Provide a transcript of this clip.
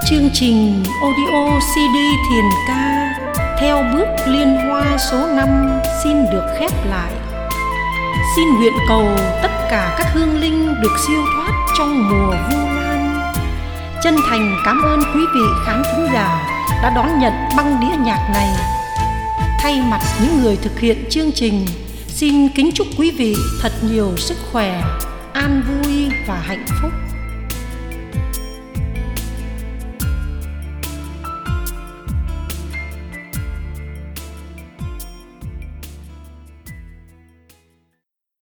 Chương trình audio CD Thiền ca theo bước liên hoa số 5 xin được khép lại. Xin nguyện cầu tất cả các hương linh được siêu thoát trong mùa Vu Lan. Chân thành cảm ơn quý vị khán thính giả đã đón nhận băng đĩa nhạc này. Thay mặt những người thực hiện chương trình, xin kính chúc quý vị thật nhiều sức khỏe, an vui và hạnh phúc.